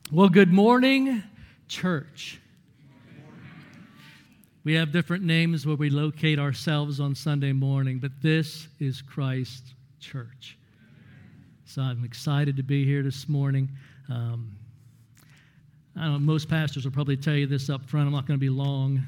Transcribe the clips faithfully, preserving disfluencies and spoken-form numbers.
Well, good morning, church. We have different names where we locate ourselves on Sunday morning, but this is Christ Church. So I'm excited to be here this morning. Um, I don't know, most pastors will probably tell you this up front. I'm not going to be long.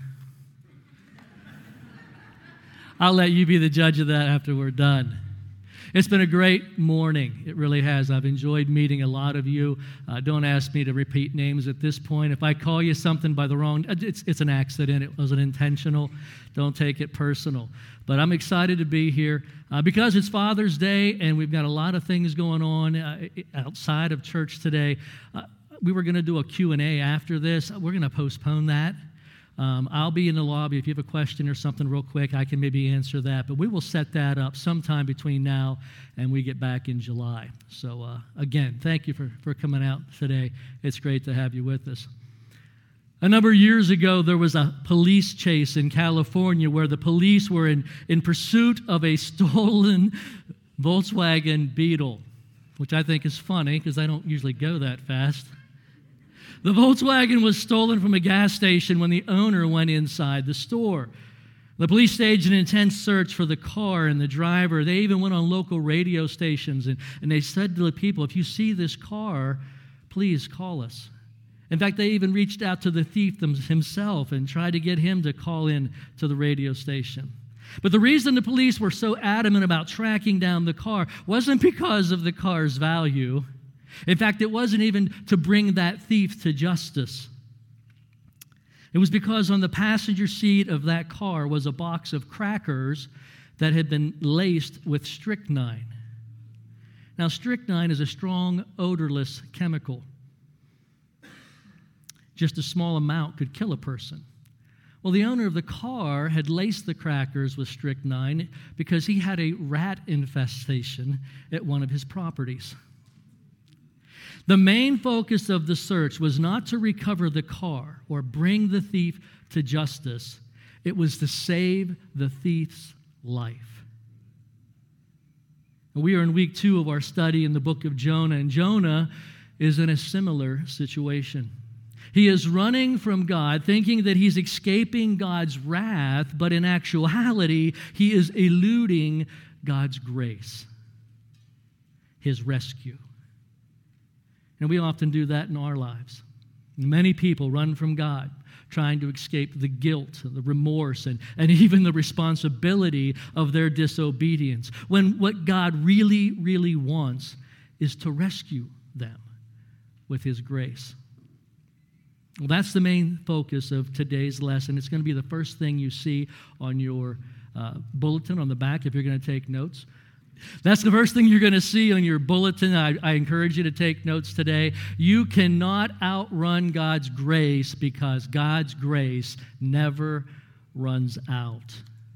I'll let you be the judge of that after we're done. It's been a great morning. It really has. I've enjoyed meeting a lot of you. Uh, don't ask me to repeat names at this point. If I call you something by the wrong, it's, it's an accident. It wasn't intentional. Don't take it personal. But I'm excited to be here uh, because it's Father's Day, and we've got a lot of things going on uh, outside of church today. Uh, we were going to do a Q and A after this. We're going to postpone that. Um, I'll be in the lobby. If you have a question or something real quick, I can maybe answer that. But we will set that up sometime between now and we get back in July. So, uh, again, thank you for, for coming out today. It's great to have you with us. A number of years ago, there was a police chase in California where the police were in, in pursuit of a stolen Volkswagen Beetle, which I think is funny because I don't usually go that fast. The Volkswagen was stolen from a gas station when the owner went inside the store. The police staged an intense search for the car and the driver. They even went on local radio stations, and, and they said to the people, if you see this car, please call us. In fact, they even reached out to the thief himself and tried to get him to call in to the radio station. But the reason the police were so adamant about tracking down the car wasn't because of the car's value. In fact, it wasn't even to bring that thief to justice. It was because on the passenger seat of that car was a box of crackers that had been laced with strychnine. Now, strychnine is a strong, odorless chemical. Just a small amount could kill a person. Well, the owner of the car had laced the crackers with strychnine because he had a rat infestation at one of his properties. The main focus of the search was not to recover the car or bring the thief to justice. It was to save the thief's life. We are in week two of our study in the book of Jonah, and Jonah is in a similar situation. He is running from God, thinking that he's escaping God's wrath, but in actuality, he is eluding God's grace, his rescue. And we often do that in our lives. Many people run from God, trying to escape the guilt, the remorse, and, and even the responsibility of their disobedience, when what God really, really wants is to rescue them with his grace. Well, that's the main focus of today's lesson. It's going to be the first thing you see on your uh, bulletin on the back if you're going to take notes. That's the first thing you're going to see on your bulletin. I, I encourage you to take notes today. You cannot outrun God's grace because God's grace never runs out.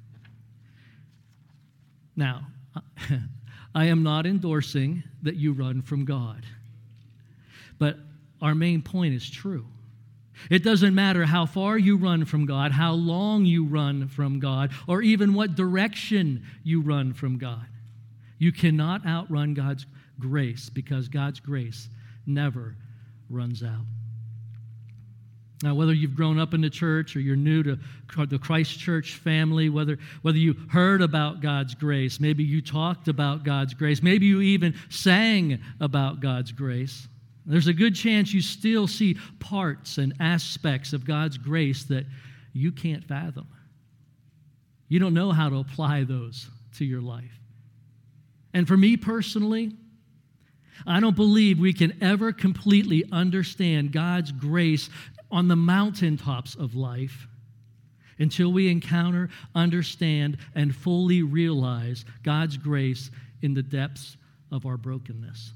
Now, I am not endorsing that you run from God, but our main point is true. It doesn't matter how far you run from God, how long you run from God, or even what direction you run from God. You cannot outrun God's grace because God's grace never runs out. Now, whether you've grown up in the church or you're new to the Christ Church family, whether, whether you heard about God's grace, maybe you talked about God's grace, maybe you even sang about God's grace, there's a good chance you still see parts and aspects of God's grace that you can't fathom. You don't know how to apply those to your life. And for me personally, I don't believe we can ever completely understand God's grace on the mountaintops of life until we encounter, understand, and fully realize God's grace in the depths of our brokenness.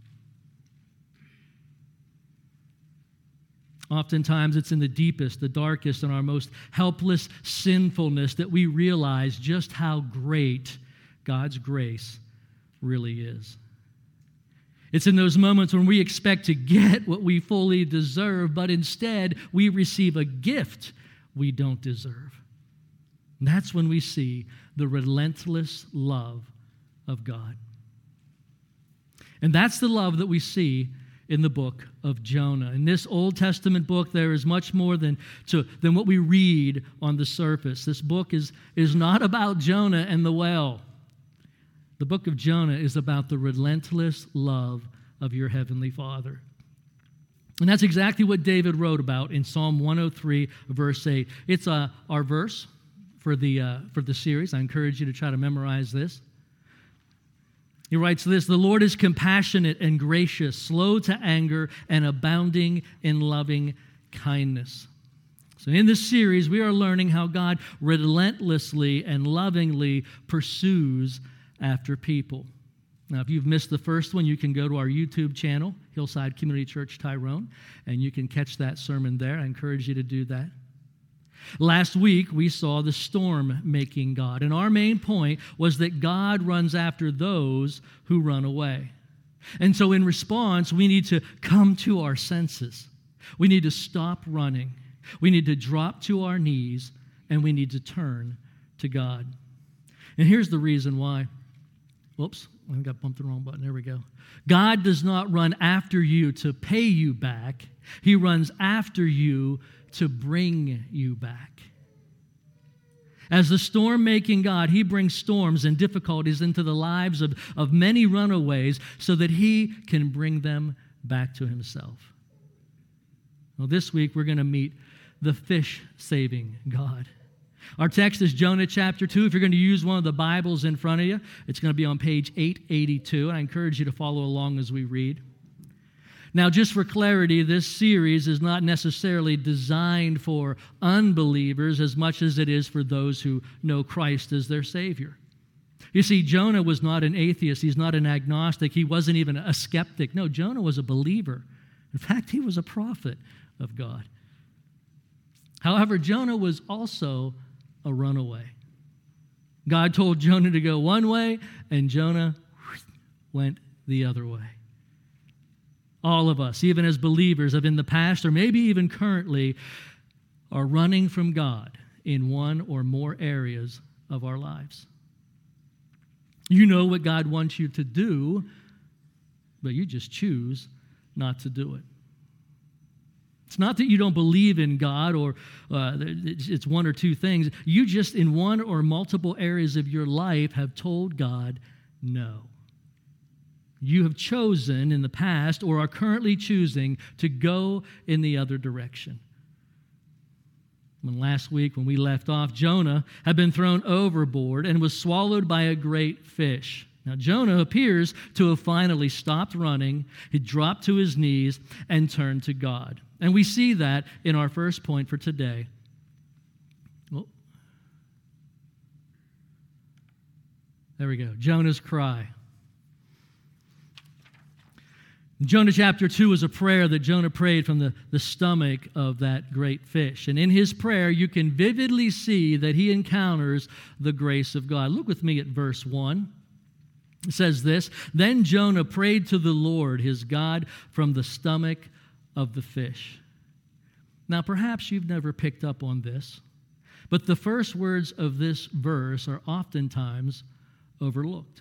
Oftentimes, it's in the deepest, the darkest, and our most helpless sinfulness that we realize just how great God's grace really is. It's in those moments when we expect to get what we fully deserve, but instead we receive a gift we don't deserve. And that's when we see the relentless love of God. And that's the love that we see in the book of Jonah. In this Old Testament book, there is much more than, to, than what we read on the surface. This book is, is not about Jonah and the whale. The book of Jonah is about the relentless love of your heavenly Father. And that's exactly what David wrote about in Psalm one oh three, verse eight. It's uh, our verse for the, uh, for the series. I encourage you to try to memorize this. He writes this: "The Lord is compassionate and gracious, slow to anger, and abounding in loving kindness." So in this series, we are learning how God relentlessly and lovingly pursues after people. Now, if you've missed the first one, you can go to our YouTube channel, Hillside Community Church Tyrone, and you can catch that sermon there. I encourage you to do that. Last week, we saw the storm-making God, and our main point was that God runs after those who run away. And so in response, we need to come to our senses. We need to stop running. We need to drop to our knees, and we need to turn to God. And here's the reason why. Whoops, I got bumped the wrong button. There we go. God does not run after you to pay you back. He runs after you to bring you back. As the storm-making God, He brings storms and difficulties into the lives of, of many runaways so that He can bring them back to Himself. Well, this week we're going to meet the fish-saving God. Our text is Jonah chapter two. If you're going to use one of the Bibles in front of you, it's going to be on page eight eighty-two, and I encourage you to follow along as we read. Now, just for clarity, this series is not necessarily designed for unbelievers as much as it is for those who know Christ as their Savior. You see, Jonah was not an atheist. He's not an agnostic. He wasn't even a skeptic. No, Jonah was a believer. In fact, he was a prophet of God. However, Jonah was also a runaway. God told Jonah to go one way, and Jonah went the other way. All of us, even as believers, have in the past or maybe even currently, are running from God in one or more areas of our lives. You know what God wants you to do, but you just choose not to do it. It's not that you don't believe in God or uh, it's one or two things. You just, in one or multiple areas of your life, have told God no. You have chosen in the past or are currently choosing to go in the other direction. When last week, when we left off, Jonah had been thrown overboard and was swallowed by a great fish. Now, Jonah appears to have finally stopped running. He dropped to his knees and turned to God. And we see that in our first point for today. Well, there we go. Jonah's cry. Jonah chapter two is a prayer that Jonah prayed from the, the stomach of that great fish. And in his prayer, you can vividly see that he encounters the grace of God. Look with me at verse one. It says this: "Then Jonah prayed to the Lord his God from the stomach of the fish." Now, perhaps you've never picked up on this, but the first words of this verse are oftentimes overlooked.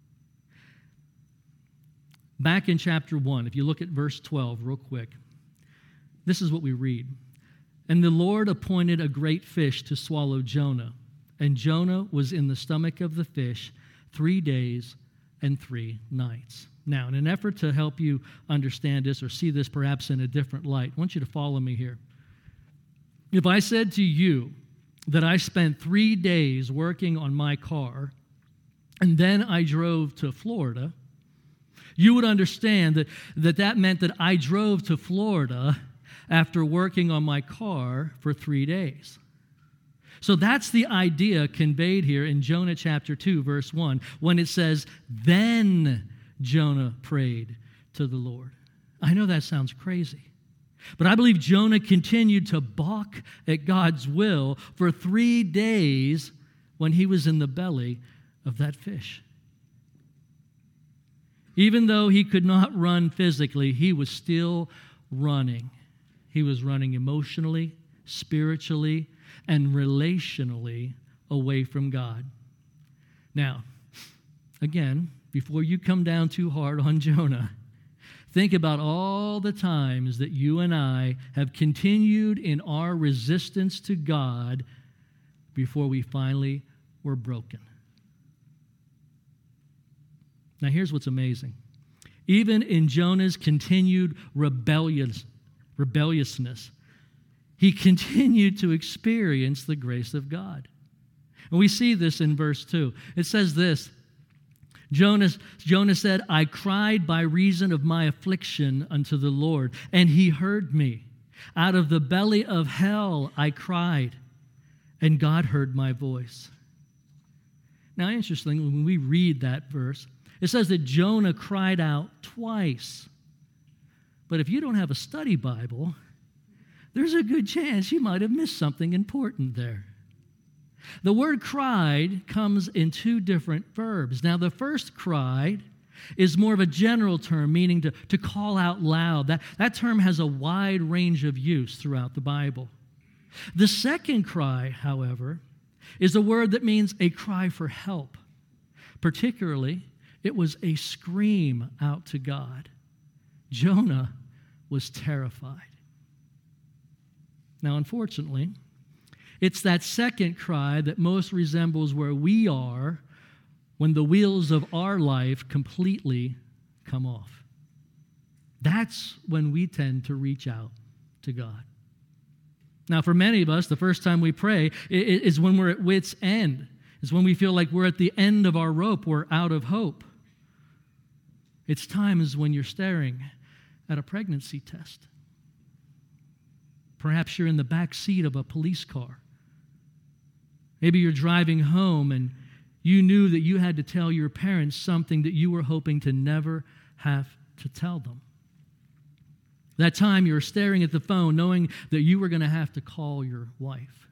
Back in chapter one, if you look at verse twelve real quick, this is what we read. "And the Lord appointed a great fish to swallow Jonah, and Jonah was in the stomach of the fish three days and three nights." Now, in an effort to help you understand this or see this perhaps in a different light, I want you to follow me here. If I said to you that I spent three days working on my car, and then I drove to Florida, you would understand that, that that meant that I drove to Florida after working on my car for three days. So that's the idea conveyed here in Jonah chapter two, verse one, when it says, "Then Jonah prayed to the Lord." I know that sounds crazy, but I believe Jonah continued to balk at God's will for three days when he was in the belly of that fish. Even though he could not run physically, he was still running. He was running emotionally, spiritually, and relationally away from God. Now, again, before you come down too hard on Jonah, Think about all the times that you and I have continued in our resistance to God before we finally were broken. Now, here's what's amazing. Even in Jonah's continued rebellious, rebelliousness, he continued to experience the grace of God. And we see this in verse two. It says this, Jonah, Jonah said, I cried by reason of my affliction unto the Lord, and he heard me. Out of the belly of hell I cried, and God heard my voice. Now, interestingly, when we read that verse, it says that Jonah cried out twice. But if you don't have a study Bible, there's a good chance you might have missed something important there. The word cried comes in two different verbs. Now, the first cried is more of a general term, meaning to, to call out loud. That, that term has a wide range of use throughout the Bible. The second cry, however, is a word that means a cry for help. Particularly, it was a scream out to God. Jonah was terrified. Now, unfortunately, it's that second cry that most resembles where we are when the wheels of our life completely come off. That's when we tend to reach out to God. Now, for many of us, the first time we pray is when we're at wit's end. It's when we feel like we're at the end of our rope, we're out of hope. It's times when you're staring at a pregnancy test. Perhaps you're in the back seat of a police car. Maybe you're driving home and you knew that you had to tell your parents something that you were hoping to never have to tell them. That time you were staring at the phone knowing that you were going to have to call your wife.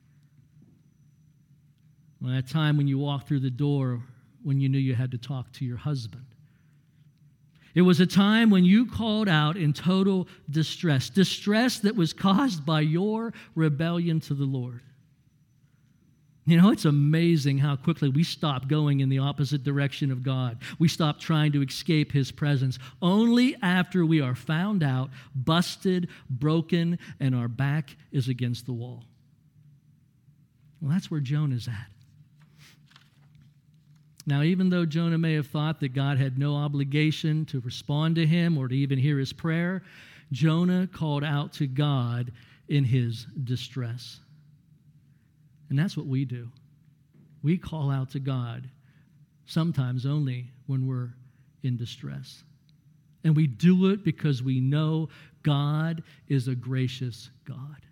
Well, that time when you walked through the door when you knew you had to talk to your husband. It was a time when you called out in total distress, distress that was caused by your rebellion to the Lord. You know, it's amazing how quickly we stop going in the opposite direction of God. We stop trying to escape His presence only after we are found out, busted, broken, and our back is against the wall. Well, that's where Jonah's at. Now, even though Jonah may have thought that God had no obligation to respond to him or to even hear his prayer, Jonah called out to God in his distress. And that's what we do. We call out to God, sometimes only when we're in distress. And we do it because we know God is a gracious God.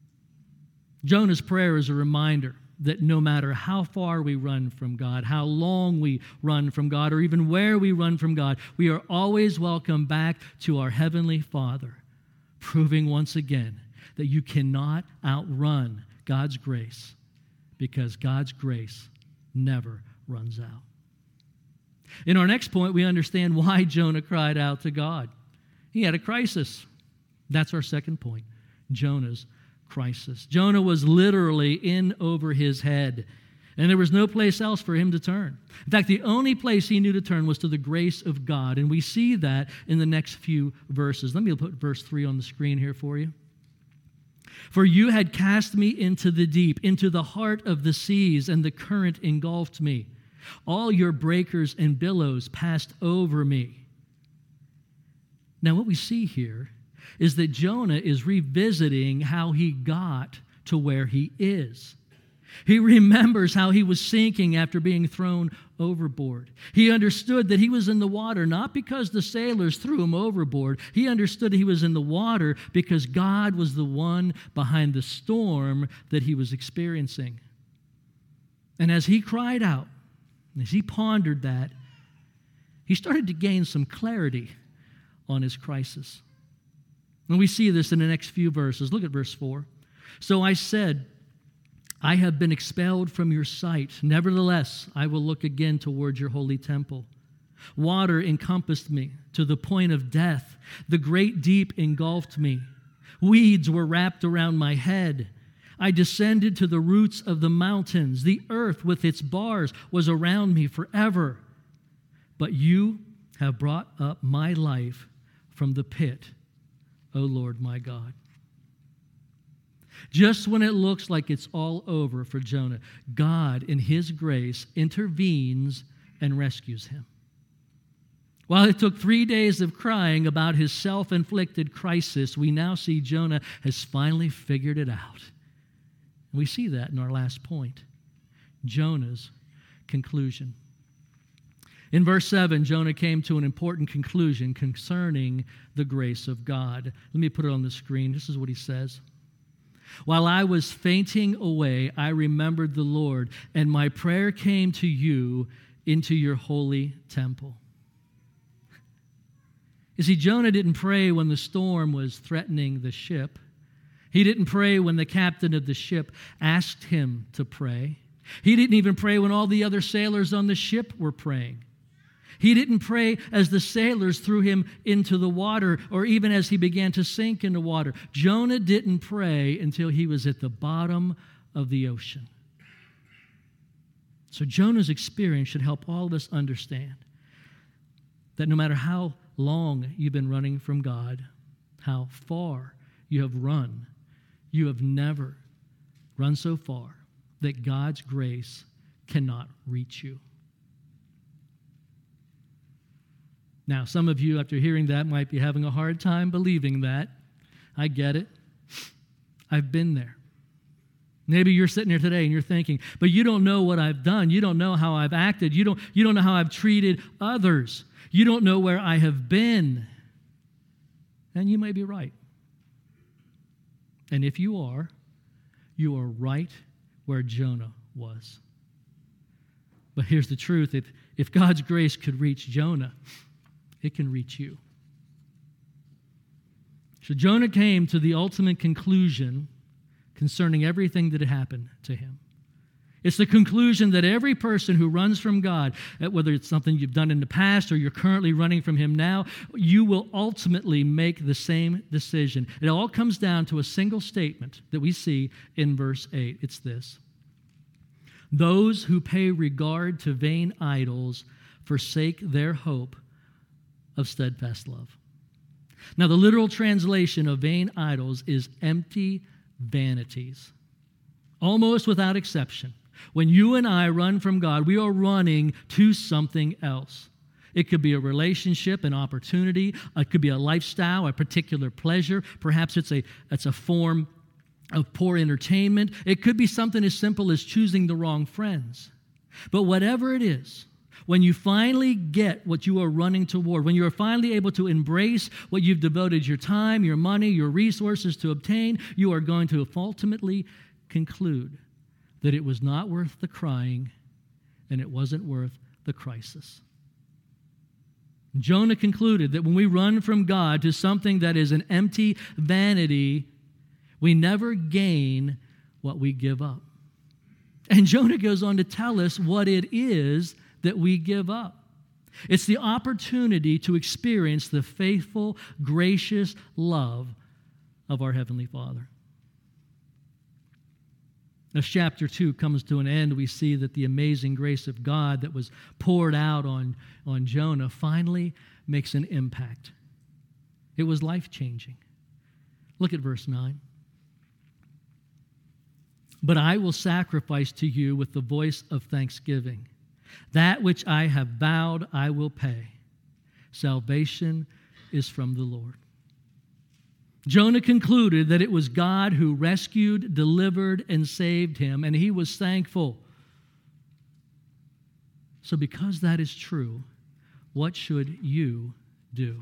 Jonah's prayer is a reminder that no matter how far we run from God, how long we run from God, or even where we run from God, we are always welcome back to our Heavenly Father, proving once again that you cannot outrun God's grace, because God's grace never runs out. In our next point, we understand why Jonah cried out to God. He had a crisis. That's our second point, Jonah's crisis. Jonah was literally in over his head, and there was no place else for him to turn. In fact, the only place he knew to turn was to the grace of God, and we see that in the next few verses. Let me put verse three on the screen here for you. For you had cast me into the deep, into the heart of the seas, and the current engulfed me. All your breakers and billows passed over me. Now, what we see here is that Jonah is revisiting how he got to where he is. He remembers how he was sinking after being thrown overboard. He understood that he was in the water not because the sailors threw him overboard. He understood he was in the water because God was the one behind the storm that he was experiencing. And as he cried out, as he pondered that, he started to gain some clarity on his crisis. And we see this in the next few verses. Look at verse four. So I said, I have been expelled from your sight. Nevertheless, I will look again toward your holy temple. Water encompassed me to the point of death. The great deep engulfed me. Weeds were wrapped around my head. I descended to the roots of the mountains. The earth with its bars was around me forever. But you have brought up my life from the pit, O Lord my God. Just when it looks like it's all over for Jonah, God, in his grace, intervenes and rescues him. While it took three days of crying about his self-inflicted crisis, we now see Jonah has finally figured it out. We see that in our last point, Jonah's conclusion. In verse seven, Jonah came to an important conclusion concerning the grace of God. Let me put it on the screen. This is what he says. While I was fainting away, I remembered the Lord, and my prayer came to you into your holy temple. You see, Jonah didn't pray when the storm was threatening the ship. He didn't pray when the captain of the ship asked him to pray. He didn't even pray when all the other sailors on the ship were praying. He didn't pray as the sailors threw him into the water or even as he began to sink in the water. Jonah didn't pray until he was at the bottom of the ocean. So Jonah's experience should help all of us understand that no matter how long you've been running from God, how far you have run, you have never run so far that God's grace cannot reach you. Now, some of you, after hearing that, might be having a hard time believing that. I get it. I've been there. Maybe you're sitting here today and you're thinking, but you don't know what I've done. You don't know how I've acted. You don't, you don't know how I've treated others. You don't know where I have been. And you may be right. And if you are, you are right where Jonah was. But here's the truth. If, if God's grace could reach Jonah, it can reach you. So Jonah came to the ultimate conclusion concerning everything that had happened to him. It's the conclusion that every person who runs from God, whether it's something you've done in the past or you're currently running from him now, you will ultimately make the same decision. It all comes down to a single statement that we see in verse eight. It's this: those who pay regard to vain idols forsake their hope of steadfast love. Now, the literal translation of vain idols is empty vanities. Almost without exception. When you and I run from God, we are running to something else. It could be a relationship, an opportunity. It could be a lifestyle, a particular pleasure. Perhaps it's a, it's a form of poor entertainment. It could be something as simple as choosing the wrong friends. But whatever it is, when you finally get what you are running toward, when you are finally able to embrace what you've devoted your time, your money, your resources to obtain, you are going to ultimately conclude that it was not worth the crying and it wasn't worth the crisis. Jonah concluded that when we run from God to something that is an empty vanity, we never gain what we give up. And Jonah goes on to tell us what it is that we give up. It's the opportunity to experience the faithful, gracious love of our Heavenly Father. As chapter two comes to an end, we see that the amazing grace of God that was poured out on, on Jonah finally makes an impact. It was life-changing. Look at verse nine. But I will sacrifice to you with the voice of thanksgiving. That which I have vowed I will pay. Salvation is from the Lord. Jonah concluded that it was God who rescued, delivered, and saved him, and he was thankful. So because that is true, what should you do?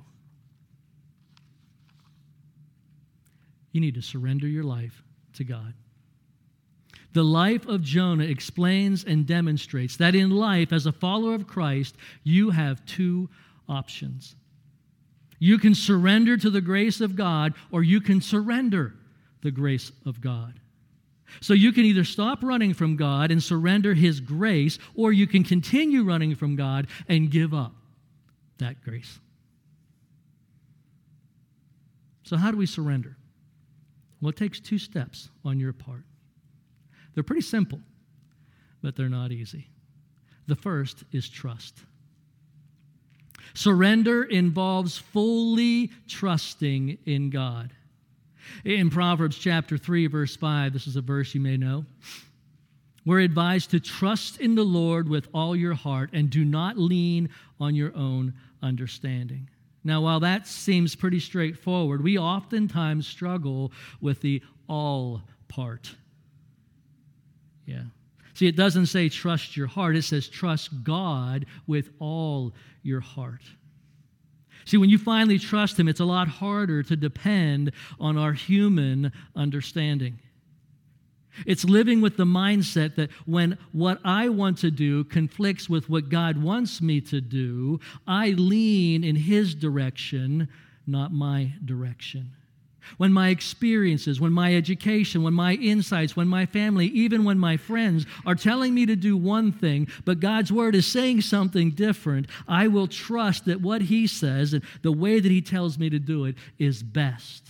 You need to surrender your life to God. The life of Jonah explains and demonstrates that in life, as a follower of Christ, you have two options. You can surrender to the grace of God, or you can surrender the grace of God. So you can either stop running from God and surrender His grace, or you can continue running from God and give up that grace. So how do we surrender? Well, it takes two steps on your part. They're pretty simple, but they're not easy. The first is trust. Surrender involves fully trusting in God. In Proverbs chapter three, verse five, this is a verse you may know, we're advised to trust in the Lord with all your heart and do not lean on your own understanding. Now, while that seems pretty straightforward, we oftentimes struggle with the all part. Yeah. See, it doesn't say trust your heart. It says trust God with all your heart. See, when you finally trust Him, it's a lot harder to depend on our human understanding. It's living with the mindset that when what I want to do conflicts with what God wants me to do, I lean in His direction, not my direction. When my experiences, when my education, when my insights, when my family, even when my friends are telling me to do one thing, but God's Word is saying something different, I will trust that what He says and the way that He tells me to do it is best.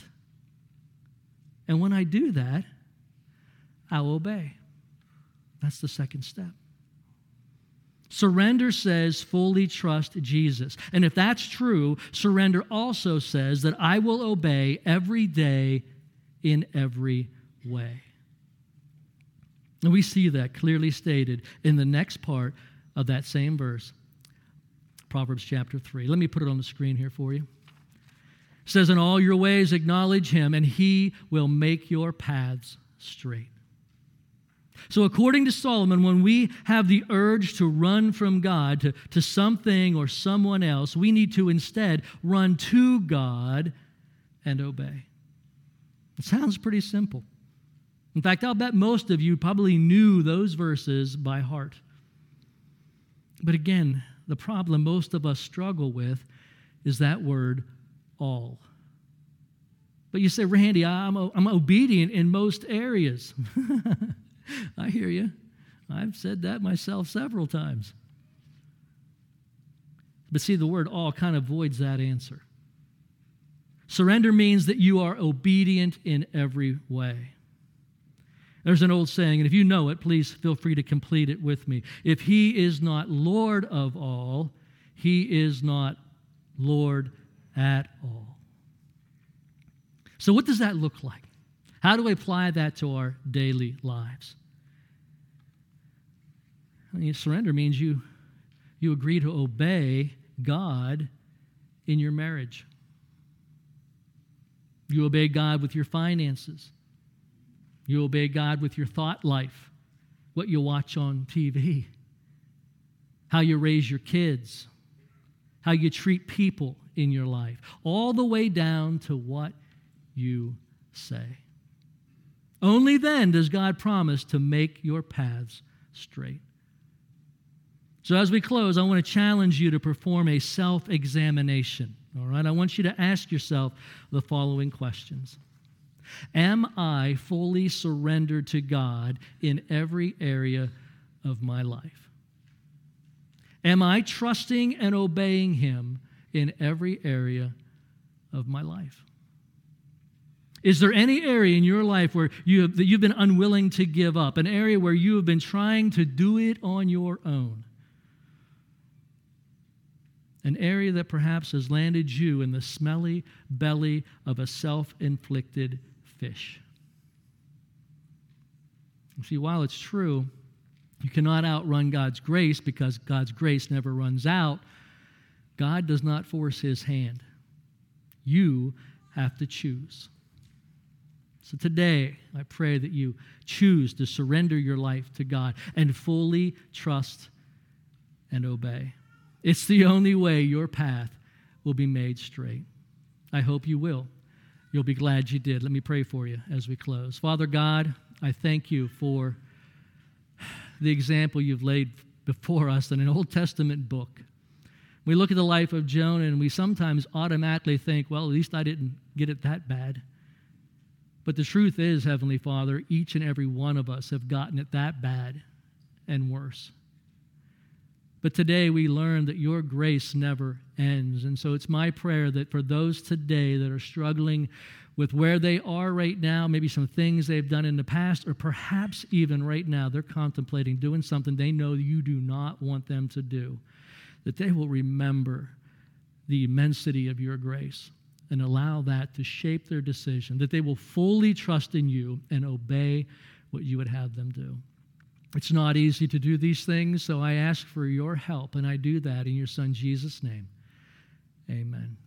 And when I do that, I'll obey. That's the second step. Surrender says fully trust Jesus. And if that's true, surrender also says that I will obey every day in every way. And we see that clearly stated in the next part of that same verse, Proverbs chapter three. Let me put it on the screen here for you. It says, in all your ways acknowledge Him, and He will make your paths straight. So according to Solomon, when we have the urge to run from God to, to something or someone else, we need to instead run to God and obey. It sounds pretty simple. In fact, I'll bet most of you probably knew those verses by heart. But again, the problem most of us struggle with is that word, all. But you say, Randy, I'm, I'm obedient in most areas. I hear you. I've said that myself several times. But see, the word all kind of voids that answer. Surrender means that you are obedient in every way. There's an old saying, and if you know it, please feel free to complete it with me. If He is not Lord of all, He is not Lord at all. So what does that look like? How do we apply that to our daily lives? I mean, surrender means you, you agree to obey God in your marriage. You obey God with your finances. You obey God with your thought life, what you watch on T V, how you raise your kids, how you treat people in your life, all the way down to what you say. Only then does God promise to make your paths straight. So as we close, I want to challenge you to perform a self-examination. All right? I want you to ask yourself the following questions. Am I fully surrendered to God in every area of my life? Am I trusting and obeying Him in every area of my life? Is there any area in your life where you have, that you've been unwilling to give up, an area where you have been trying to do it on your own? An area that perhaps has landed you in the smelly belly of a self-inflicted fish. You see, while it's true, you cannot outrun God's grace because God's grace never runs out, God does not force His hand. You have to choose. So today, I pray that you choose to surrender your life to God and fully trust and obey. It's the only way your path will be made straight. I hope you will. You'll be glad you did. Let me pray for you as we close. Father God, I thank you for the example you've laid before us in an Old Testament book. We look at the life of Jonah and we sometimes automatically think, well, at least I didn't get it that bad. But the truth is, Heavenly Father, each and every one of us have gotten it that bad and worse. But today we learn that your grace never ends. And so it's my prayer that for those today that are struggling with where they are right now, maybe some things they've done in the past, or perhaps even right now they're contemplating doing something they know you do not want them to do, that they will remember the immensity of your grace and allow that to shape their decision, that they will fully trust in you and obey what you would have them do. It's not easy to do these things, so I ask for your help, and I do that in your Son Jesus' name. Amen.